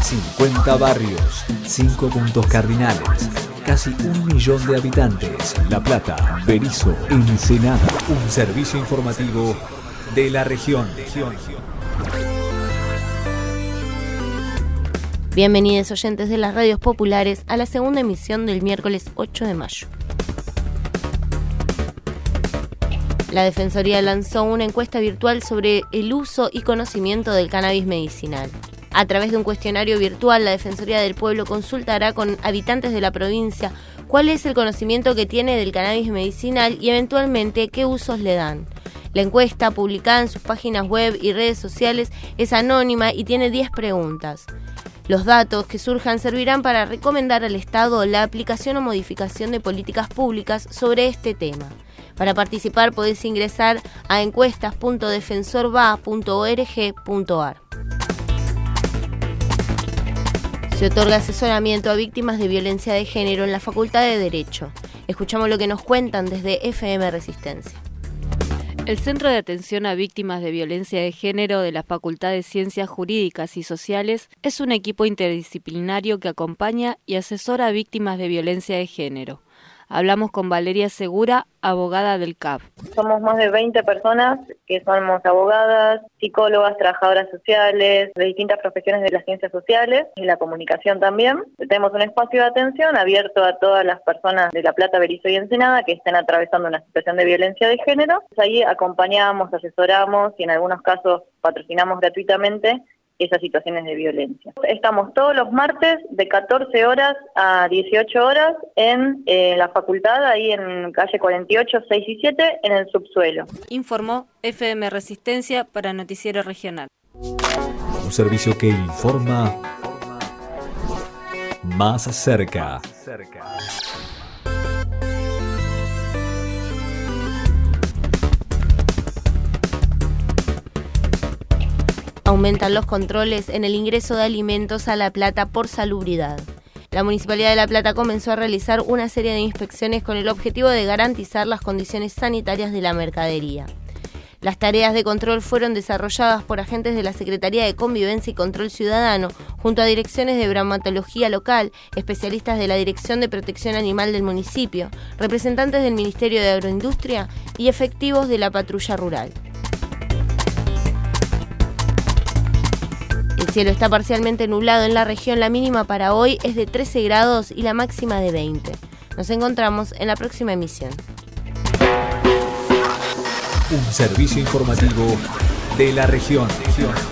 50 barrios, 5 puntos cardinales, casi 1 millón de habitantes. La Plata, Berisso, Ensenada. Un servicio informativo de la región. Bienvenidos oyentes de las radios populares a la segunda emisión del miércoles 8 de mayo. La Defensoría lanzó una encuesta virtual sobre el uso y conocimiento del cannabis medicinal. A través de un cuestionario virtual, la Defensoría del Pueblo consultará con habitantes de la provincia cuál es el conocimiento que tiene del cannabis medicinal y eventualmente qué usos le dan. La encuesta, publicada en sus páginas web y redes sociales, es anónima y tiene 10 preguntas. Los datos que surjan servirán para recomendar al Estado la aplicación o modificación de políticas públicas sobre este tema. Para participar podés ingresar a encuestas.defensorva.org.ar. Se otorga asesoramiento a víctimas de violencia de género en la Facultad de Derecho. Escuchamos lo que nos cuentan desde FM Resistencia. El Centro de Atención a Víctimas de Violencia de Género de la Facultad de Ciencias Jurídicas y Sociales es un equipo interdisciplinario que acompaña y asesora a víctimas de violencia de género. Hablamos con Valeria Segura, abogada del CAV. Somos más de 20 personas que somos abogadas, psicólogas, trabajadoras sociales, de distintas profesiones de las ciencias sociales y la comunicación también. Tenemos un espacio de atención abierto a todas las personas de La Plata, Berisso y Ensenada que estén atravesando una situación de violencia de género. Ahí acompañamos, asesoramos y en algunos casos patrocinamos gratuitamente esas situaciones de violencia. Estamos todos los martes de 14 horas a 18 horas en la facultad, ahí en calle 48, 6 y 7, en el subsuelo. Informó FM Resistencia para Noticiero Regional. Un servicio que informa más cerca. Aumentan los controles en el ingreso de alimentos a La Plata por salubridad. La Municipalidad de La Plata comenzó a realizar una serie de inspecciones con el objetivo de garantizar las condiciones sanitarias de la mercadería. Las tareas de control fueron desarrolladas por agentes de la Secretaría de Convivencia y Control Ciudadano, junto a direcciones de bromatología local, especialistas de la Dirección de Protección Animal del municipio, representantes del Ministerio de Agroindustria y efectivos de la Patrulla Rural. El cielo está parcialmente nublado en la región, la mínima para hoy es de 13 grados y la máxima de 20. Nos encontramos en la próxima emisión. Un servicio informativo de la región.